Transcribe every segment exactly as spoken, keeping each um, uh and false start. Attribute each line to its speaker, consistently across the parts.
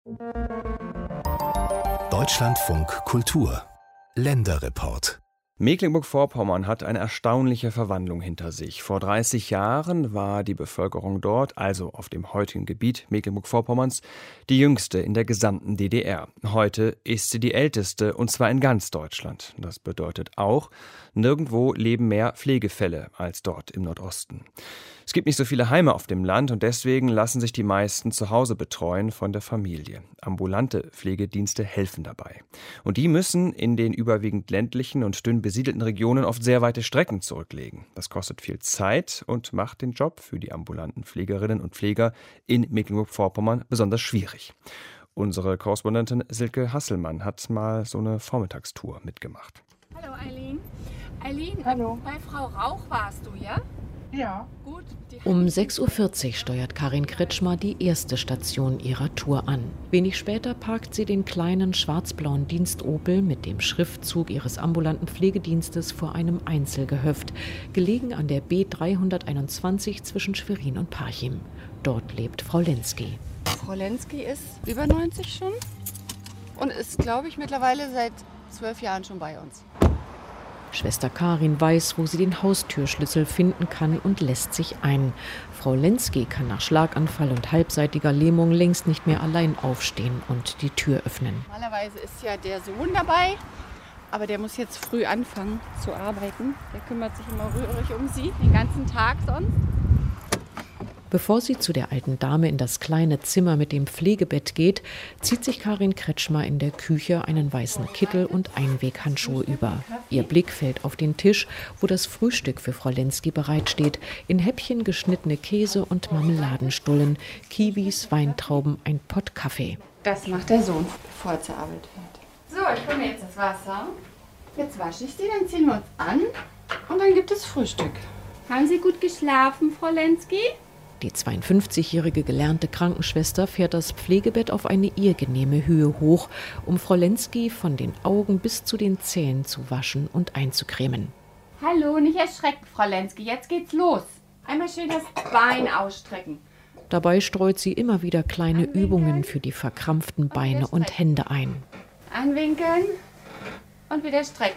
Speaker 1: Deutschlandfunk Kultur Länderreport.
Speaker 2: Mecklenburg-Vorpommern hat eine erstaunliche Verwandlung hinter sich. Vor dreißig Jahren war die Bevölkerung dort, also auf dem heutigen Gebiet Mecklenburg-Vorpommerns, die jüngste in der gesamten D D R. Heute ist sie die älteste, und zwar in ganz Deutschland. Das bedeutet auch, nirgendwo leben mehr Pflegefälle als dort im Nordosten. Es gibt nicht so viele Heime auf dem Land, und deswegen lassen sich die meisten zu Hause betreuen von der Familie. Ambulante Pflegedienste helfen dabei. Und die müssen in den überwiegend ländlichen und dünn besiedelten Regionen oft sehr weite Strecken zurücklegen. Das kostet viel Zeit und macht den Job für die ambulanten Pflegerinnen und Pfleger in Mecklenburg-Vorpommern besonders schwierig. Unsere Korrespondentin Silke Hasselmann hat mal so eine Vormittagstour mitgemacht.
Speaker 3: Hallo Eileen. Eileen,
Speaker 4: Hallo.
Speaker 3: Bei Frau Rauch warst du, ja?
Speaker 4: Ja.
Speaker 3: Gut.
Speaker 5: Um sechs Uhr vierzig steuert Karin Kretschmer die erste Station ihrer Tour an. Wenig später parkt sie den kleinen schwarz-blauen Dienst-Opel mit dem Schriftzug ihres ambulanten Pflegedienstes vor einem Einzelgehöft, gelegen an der B dreihunderteinundzwanzig zwischen Schwerin und Parchim. Dort lebt Frau Lenski.
Speaker 4: Frau Lenski ist über neunzig schon und ist, glaube ich, mittlerweile seit zwölf Jahren schon bei uns.
Speaker 5: Schwester Karin weiß, wo sie den Haustürschlüssel finden kann und lässt sich ein. Frau Lenski kann nach Schlaganfall und halbseitiger Lähmung längst nicht mehr allein aufstehen und die Tür öffnen.
Speaker 4: Normalerweise ist ja der Sohn dabei, aber der muss jetzt früh anfangen zu arbeiten. Der kümmert sich immer rührig um sie, den ganzen Tag sonst.
Speaker 5: Bevor sie zu der alten Dame in das kleine Zimmer mit dem Pflegebett geht, zieht sich Karin Kretschmer in der Küche einen weißen Kittel und Einweghandschuhe über. Ihr Blick fällt auf den Tisch, wo das Frühstück für Frau Lenski bereitsteht. In Häppchen geschnittene Käse und Marmeladenstullen, Kiwis, Weintrauben, ein Pott Kaffee.
Speaker 4: Das macht der Sohn, bevor er zur Arbeit fährt. So, ich hole mir jetzt das Wasser. Jetzt wasche ich sie, dann ziehen wir uns an und dann gibt es Frühstück.
Speaker 3: Haben Sie gut geschlafen, Frau Lenski?
Speaker 5: Die zweiundfünfzigjährige gelernte Krankenschwester fährt das Pflegebett auf eine ihr genehme Höhe hoch, um Frau Lenski von den Augen bis zu den Zähnen zu waschen und einzucremen.
Speaker 3: Hallo, nicht erschrecken, Frau Lenski. Jetzt geht's los. Einmal schön das Bein ausstrecken.
Speaker 5: Dabei streut sie immer wieder kleine Übungen für die verkrampften Beine und Hände ein.
Speaker 3: Anwinkeln und wieder strecken.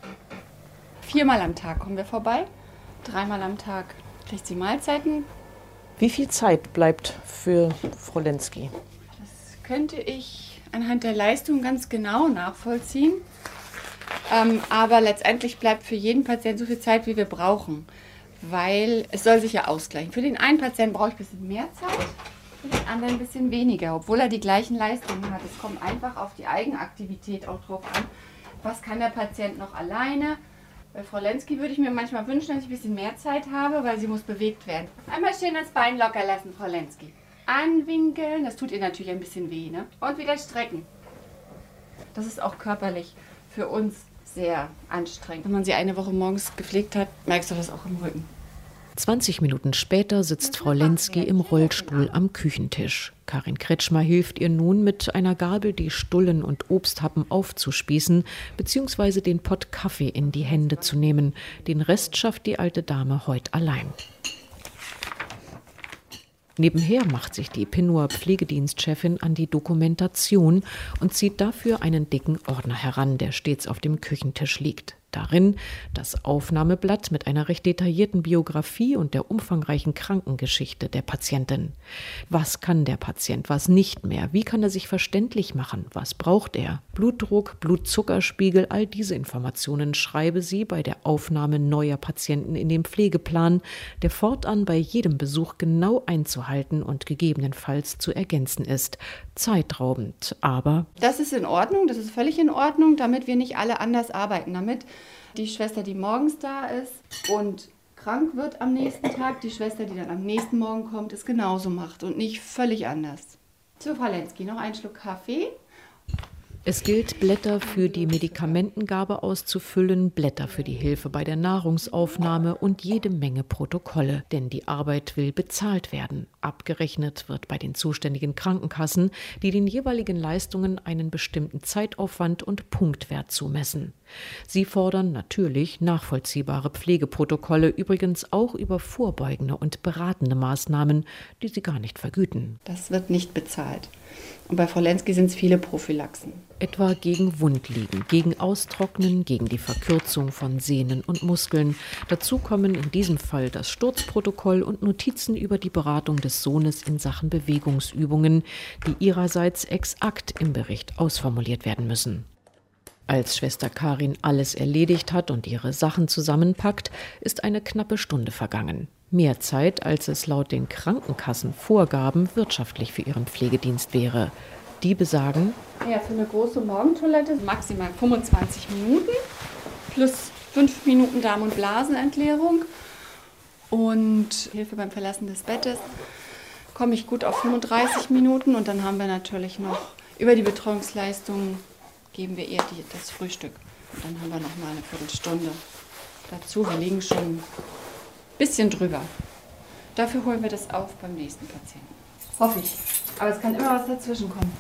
Speaker 4: Viermal am Tag kommen wir vorbei. Dreimal am Tag kriegt sie Mahlzeiten.
Speaker 5: Wie viel Zeit bleibt für Frau Lenski?
Speaker 4: Das könnte ich anhand der Leistung ganz genau nachvollziehen. Ähm, aber letztendlich bleibt für jeden Patienten so viel Zeit, wie wir brauchen. Weil es soll sich ja ausgleichen. Für den einen Patienten brauche ich ein bisschen mehr Zeit, für den anderen ein bisschen weniger. Obwohl er die gleichen Leistungen hat. Es kommt einfach auf die Eigenaktivität auch drauf an. Was kann der Patient noch alleine? Bei Frau Lenski würde ich mir manchmal wünschen, dass ich ein bisschen mehr Zeit habe, weil sie muss bewegt werden. Einmal schön das Bein locker lassen, Frau Lenski. Anwinkeln, das tut ihr natürlich ein bisschen weh, ne? Und wieder strecken. Das ist auch körperlich für uns sehr anstrengend. Wenn man sie eine Woche morgens gepflegt hat, merkst du das auch im Rücken.
Speaker 5: zwanzig Minuten später sitzt Frau Lenski im Rollstuhl am Küchentisch. Karin Kretschmer hilft ihr nun, mit einer Gabel die Stullen und Obsthappen aufzuspießen bzw. den Pott Kaffee in die Hände zu nehmen. Den Rest schafft die alte Dame heute allein. Nebenher macht sich die Pinnuer Pflegedienstchefin an die Dokumentation und zieht dafür einen dicken Ordner heran, der stets auf dem Küchentisch liegt. Darin das Aufnahmeblatt mit einer recht detaillierten Biografie und der umfangreichen Krankengeschichte der Patientin. Was kann der Patient, was nicht mehr? Wie kann er sich verständlich machen? Was braucht er? Blutdruck, Blutzuckerspiegel, all diese Informationen schreibe sie bei der Aufnahme neuer Patienten in den Pflegeplan, der fortan bei jedem Besuch genau einzuhalten und gegebenenfalls zu ergänzen ist. Zeitraubend, aber...
Speaker 4: Das ist in Ordnung, das ist völlig in Ordnung, damit wir nicht alle anders arbeiten, damit die Schwester, die morgens da ist und krank wird am nächsten Tag, die Schwester, die dann am nächsten Morgen kommt, es genauso macht und nicht völlig anders. So, Frau Lenski, noch einen Schluck Kaffee.
Speaker 5: Es gilt, Blätter für die Medikamentengabe auszufüllen, Blätter für die Hilfe bei der Nahrungsaufnahme und jede Menge Protokolle. Denn die Arbeit will bezahlt werden. Abgerechnet wird bei den zuständigen Krankenkassen, die den jeweiligen Leistungen einen bestimmten Zeitaufwand und Punktwert zumessen. Sie fordern natürlich nachvollziehbare Pflegeprotokolle, übrigens auch über vorbeugende und beratende Maßnahmen, die sie gar nicht vergüten.
Speaker 4: Das wird nicht bezahlt. Und bei Frau Lenski sind es viele Prophylaxen.
Speaker 5: Etwa gegen Wundliegen, gegen Austrocknen, gegen die Verkürzung von Sehnen und Muskeln. Dazu kommen in diesem Fall das Sturzprotokoll und Notizen über die Beratung des Sohnes in Sachen Bewegungsübungen, die ihrerseits exakt im Bericht ausformuliert werden müssen. Als Schwester Karin alles erledigt hat und ihre Sachen zusammenpackt, ist eine knappe Stunde vergangen. Mehr Zeit, als es laut den Krankenkassenvorgaben wirtschaftlich für ihren Pflegedienst wäre. Die besagen,
Speaker 4: Ja, für eine große Morgentoilette maximal fünfundzwanzig Minuten plus fünf Minuten Darm- und Blasenentleerung und Hilfe beim Verlassen des Bettes komme ich gut auf fünfunddreißig Minuten und dann haben wir natürlich noch über die Betreuungsleistung geben wir eher die, das Frühstück. Und dann haben wir noch mal eine Viertelstunde dazu. Wir liegen schon ein bisschen drüber. Dafür holen wir das auf beim nächsten Patienten. Hoffe ich. Aber es kann immer was dazwischen kommen.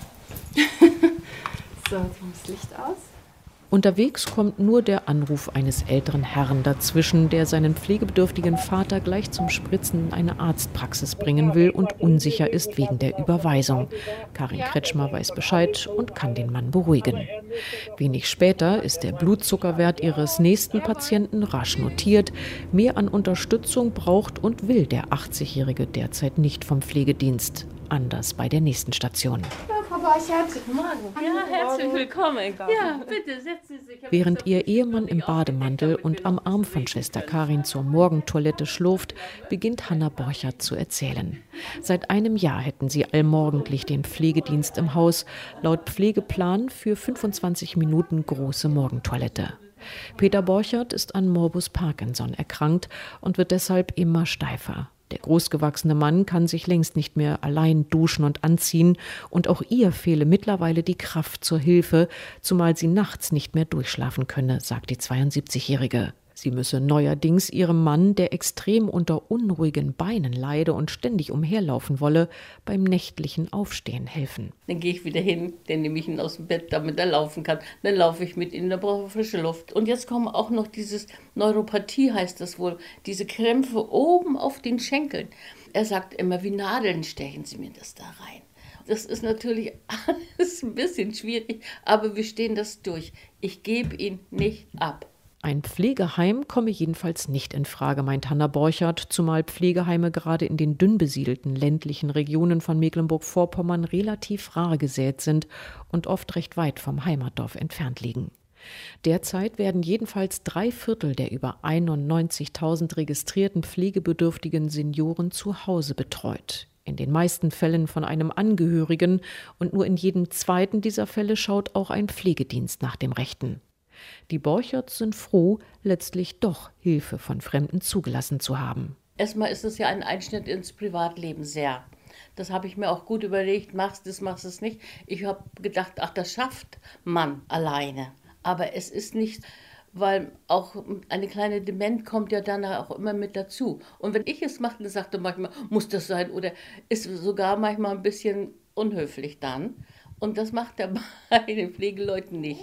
Speaker 4: So, jetzt machen wir das Licht aus.
Speaker 5: Unterwegs kommt nur der Anruf eines älteren Herrn dazwischen, der seinen pflegebedürftigen Vater gleich zum Spritzen in eine Arztpraxis bringen will und unsicher ist wegen der Überweisung. Karin Kretschmer weiß Bescheid und kann den Mann beruhigen. Wenig später ist der Blutzuckerwert ihres nächsten Patienten rasch notiert. Mehr an Unterstützung braucht und will der achtzigjährige derzeit nicht vom Pflegedienst. Anders bei der nächsten Station.
Speaker 3: Frau Borchert.
Speaker 6: Guten Morgen. Ja, herzlich willkommen. Ja, bitte, setzen Sie sich.
Speaker 5: Während ihr Ehemann im Bademantel und am Arm von Schwester Karin zur Morgentoilette schlurft, beginnt Hanna Borchert zu erzählen. Seit einem Jahr hätten sie allmorgendlich den Pflegedienst im Haus, laut Pflegeplan für fünfundzwanzig Minuten große Morgentoilette. Peter Borchert ist an Morbus Parkinson erkrankt und wird deshalb immer steifer. Der großgewachsene Mann kann sich längst nicht mehr allein duschen und anziehen und auch ihr fehle mittlerweile die Kraft zur Hilfe, zumal sie nachts nicht mehr durchschlafen könne, sagt die zweiundsiebzigjährige. Sie müsse neuerdings ihrem Mann, der extrem unter unruhigen Beinen leide und ständig umherlaufen wolle, beim nächtlichen Aufstehen helfen.
Speaker 6: Dann gehe ich wieder hin, dann nehme ich ihn aus dem Bett, damit er laufen kann. Dann laufe ich mit ihm, dann brauche ich frische Luft. Und jetzt kommen auch noch dieses Neuropathie, heißt das wohl, diese Krämpfe oben auf den Schenkeln. Er sagt immer, wie Nadeln stechen Sie mir das da rein. Das ist natürlich alles ein bisschen schwierig, aber wir stehen das durch. Ich gebe ihn nicht ab.
Speaker 5: Ein Pflegeheim komme jedenfalls nicht in Frage, meint Hanna Borchert, zumal Pflegeheime gerade in den dünn besiedelten ländlichen Regionen von Mecklenburg-Vorpommern relativ rar gesät sind und oft recht weit vom Heimatdorf entfernt liegen. Derzeit werden jedenfalls drei Viertel der über einundneunzigtausend registrierten pflegebedürftigen Senioren zu Hause betreut. In den meisten Fällen von einem Angehörigen und nur in jedem zweiten dieser Fälle schaut auch ein Pflegedienst nach dem Rechten. Die Borcherts sind froh, letztlich doch Hilfe von Fremden zugelassen zu haben.
Speaker 6: Erstmal ist es ja ein Einschnitt ins Privatleben sehr. Das habe ich mir auch gut überlegt, machst du es, machst du es nicht. Ich habe gedacht, ach, das schafft man alleine. Aber es ist nicht, weil auch eine kleine Dement kommt ja dann auch immer mit dazu. Und wenn ich es mache, dann sagt er manchmal, muss das sein oder ist sogar manchmal ein bisschen unhöflich dann. Und das macht er bei den Pflegeleuten nicht.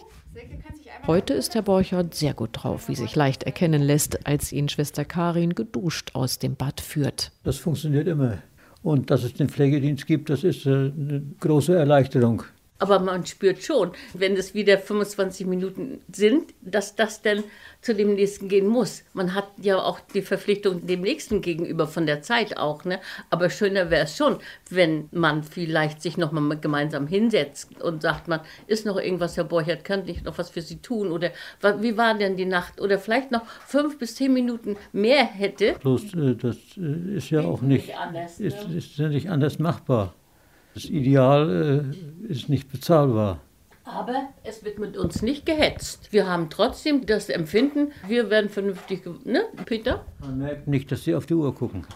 Speaker 5: Heute ist Herr Borchert sehr gut drauf, wie sich leicht erkennen lässt, als ihn Schwester Karin geduscht aus dem Bad führt.
Speaker 7: Das funktioniert immer. Und dass es den Pflegedienst gibt, das ist eine große Erleichterung.
Speaker 6: Aber man spürt schon, wenn es wieder fünfundzwanzig Minuten sind, dass das dann zu dem Nächsten gehen muss. Man hat ja auch die Verpflichtung dem Nächsten gegenüber von der Zeit auch. Ne? Aber schöner wäre es schon, wenn man vielleicht sich noch mal gemeinsam hinsetzt und sagt, man ist noch irgendwas, Herr Borchert, könnte ich noch was für Sie tun? Oder wie war denn die Nacht? Oder vielleicht noch fünf bis zehn Minuten mehr hätte.
Speaker 7: Bloß das ist ja auch nicht, anders, ne? ist, ist ja nicht anders machbar. Das Ideal äh, ist nicht bezahlbar.
Speaker 6: Aber es wird mit uns nicht gehetzt. Wir haben trotzdem das Empfinden, wir werden vernünftig, ne, Peter?
Speaker 7: Man merkt nicht, dass sie auf die Uhr gucken.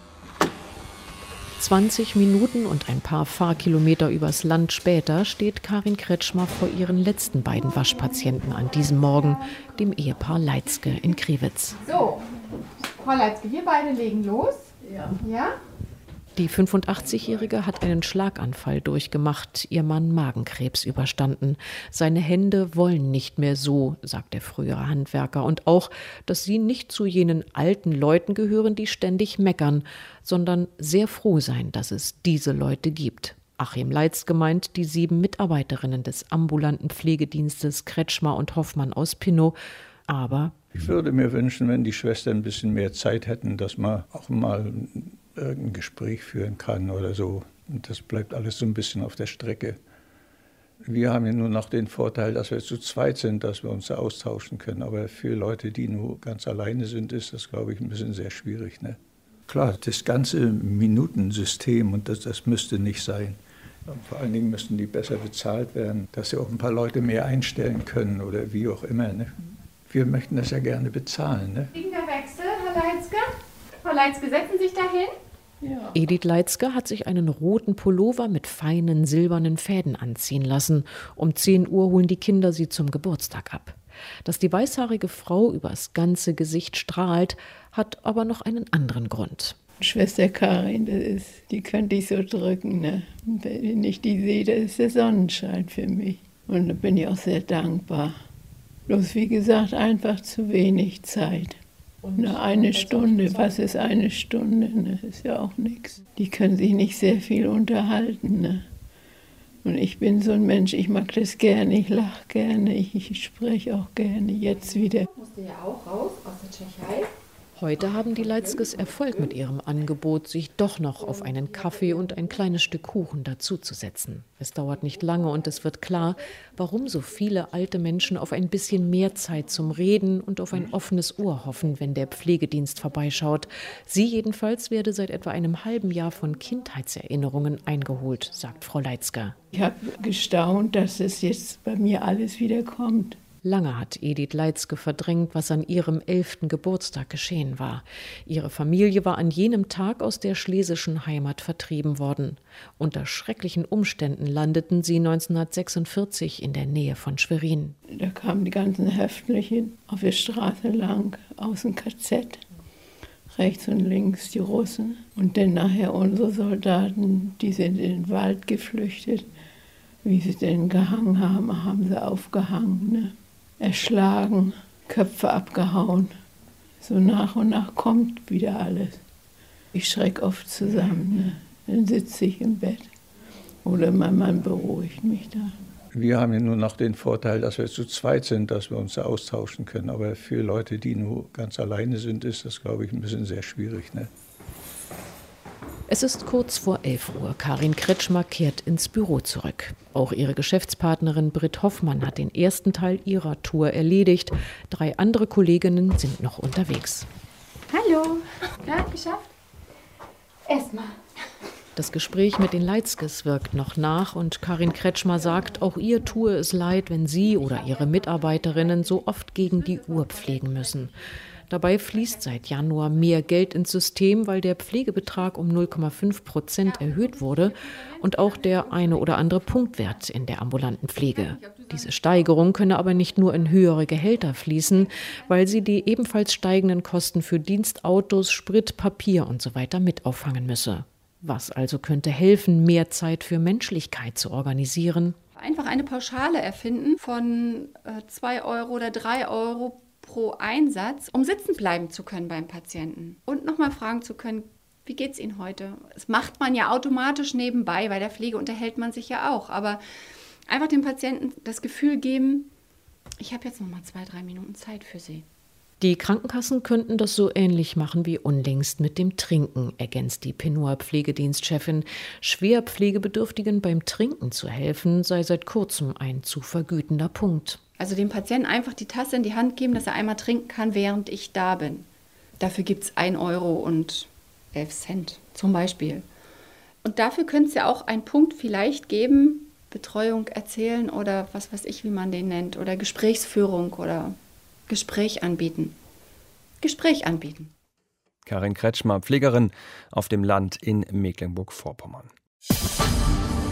Speaker 5: zwanzig Minuten und ein paar Fahrkilometer übers Land später steht Karin Kretschmer vor ihren letzten beiden Waschpatienten an diesem Morgen, dem Ehepaar Leitzke in Kriwitz.
Speaker 3: So, Frau Leitzke, wir beide legen los.
Speaker 6: Ja.
Speaker 3: Ja?
Speaker 5: Die fünfundachtzigjährige hat einen Schlaganfall durchgemacht, ihr Mann Magenkrebs überstanden. Seine Hände wollen nicht mehr so, sagt der frühere Handwerker. Und auch, dass sie nicht zu jenen alten Leuten gehören, die ständig meckern, sondern sehr froh sein, dass es diese Leute gibt. Achim Leitzke meint die sieben Mitarbeiterinnen des ambulanten Pflegedienstes Kretschmer und Hoffmann aus Pinnow. Aber
Speaker 8: ich würde mir wünschen, wenn die Schwestern ein bisschen mehr Zeit hätten, dass man auch mal irgendein Gespräch führen kann oder so. Und das bleibt alles so ein bisschen auf der Strecke. Wir haben ja nur noch den Vorteil, dass wir zu zweit sind, dass wir uns da austauschen können. Aber für Leute, die nur ganz alleine sind, ist das, glaube ich, ein bisschen sehr schwierig. Ne? Klar, das ganze Minutensystem, und das, das müsste nicht sein. Und vor allen Dingen müssten die besser bezahlt werden, dass sie auch ein paar Leute mehr einstellen können oder wie auch immer. Ne? Wir möchten das ja gerne bezahlen. Ne?
Speaker 3: Liegender Wechsel, Herr Leitzke. Frau Leitzke, setzen Sie sich dahin.
Speaker 5: Ja. Edith Leitzke hat sich einen roten Pullover mit feinen silbernen Fäden anziehen lassen. Um zehn Uhr holen die Kinder sie zum Geburtstag ab. Dass die weißhaarige Frau übers ganze Gesicht strahlt, hat aber noch einen anderen Grund.
Speaker 9: Schwester Karin, das ist, die könnte ich so drücken. Ne? Wenn ich die sehe, das ist der Sonnenschein für mich. Und da bin ich auch sehr dankbar. Bloß wie gesagt, einfach zu wenig Zeit. Na, eine Stunde, was ist eine Stunde? Ne? Ist ja auch nichts. Die können sich nicht sehr viel unterhalten. Ne? Und ich bin so ein Mensch, ich mag das gerne, ich lache gerne, ich, ich spreche auch gerne. Jetzt wieder.
Speaker 3: Musste ja auch raus aus der Tschechei.
Speaker 5: Heute haben die Leitzkes Erfolg mit ihrem Angebot, sich doch noch auf einen Kaffee und ein kleines Stück Kuchen dazuzusetzen. Es dauert nicht lange und es wird klar, warum so viele alte Menschen auf ein bisschen mehr Zeit zum Reden und auf ein offenes Ohr hoffen, wenn der Pflegedienst vorbeischaut. Sie jedenfalls werde seit etwa einem halben Jahr von Kindheitserinnerungen eingeholt, sagt Frau Leitzke.
Speaker 9: Ich habe gestaunt, dass es jetzt bei mir alles wieder kommt.
Speaker 5: Lange hat Edith Leitzke verdrängt, was an ihrem elften Geburtstag geschehen war. Ihre Familie war an jenem Tag aus der schlesischen Heimat vertrieben worden. Unter schrecklichen Umständen landeten sie neunzehnhundertsechsundvierzig in der Nähe von Schwerin.
Speaker 9: Da kamen die ganzen Häftlinge auf der Straße lang aus dem K Z. Rechts und links die Russen. Und dann nachher unsere Soldaten, die sind in den Wald geflüchtet. Wie sie denn gehangen haben, haben sie aufgehangen. Ne? Erschlagen, Köpfe abgehauen. So nach und nach kommt wieder alles. Ich schrecke oft zusammen. Ne? Dann sitze ich im Bett. Oder mein Mann beruhigt mich da.
Speaker 8: Wir haben ja nur noch den Vorteil, dass wir zu zweit sind, dass wir uns da austauschen können. Aber für Leute, die nur ganz alleine sind, ist das, glaube ich, ein bisschen sehr schwierig. Ne?
Speaker 5: Es ist kurz vor elf Uhr. Karin Kretschmer kehrt ins Büro zurück. Auch ihre Geschäftspartnerin Britt Hoffmann hat den ersten Teil ihrer Tour erledigt. Drei andere Kolleginnen sind noch unterwegs.
Speaker 3: Hallo. Ja, geschafft? Erstmal.
Speaker 5: Das Gespräch mit den Leitzkes wirkt noch nach und Karin Kretschmer sagt, auch ihr tue es leid, wenn sie oder ihre Mitarbeiterinnen so oft gegen die Uhr pflegen müssen. Dabei fließt seit Januar mehr Geld ins System, weil der Pflegebetrag um null Komma fünf Prozent erhöht wurde und auch der eine oder andere Punktwert in der ambulanten Pflege. Diese Steigerung könne aber nicht nur in höhere Gehälter fließen, weil sie die ebenfalls steigenden Kosten für Dienstautos, Sprit, Papier und so weiter mit auffangen müsse. Was also könnte helfen, mehr Zeit für Menschlichkeit zu organisieren?
Speaker 4: Einfach eine Pauschale erfinden von zwei Euro oder drei Euro pro Einsatz, um sitzen bleiben zu können beim Patienten. Und nochmal fragen zu können, wie geht's Ihnen heute? Das macht man ja automatisch nebenbei, bei der Pflege unterhält man sich ja auch. Aber einfach dem Patienten das Gefühl geben, ich habe jetzt nochmal zwei, drei Minuten Zeit für Sie.
Speaker 5: Die Krankenkassen könnten das so ähnlich machen wie unlängst mit dem Trinken, ergänzt die Pinnower Pflegedienstchefin. Schwer Pflegebedürftigen beim Trinken zu helfen, sei seit kurzem ein zu vergütender Punkt.
Speaker 4: Also dem Patienten einfach die Tasse in die Hand geben, dass er einmal trinken kann, während ich da bin. Dafür gibt es ein Euro und elf Cent zum Beispiel. Und dafür könnte es ja auch einen Punkt vielleicht geben, Betreuung erzählen oder was weiß ich, wie man den nennt, oder Gesprächsführung oder Gespräch anbieten. Gespräch anbieten.
Speaker 2: Karin Kretschmer, Pflegerin auf dem Land in Mecklenburg-Vorpommern.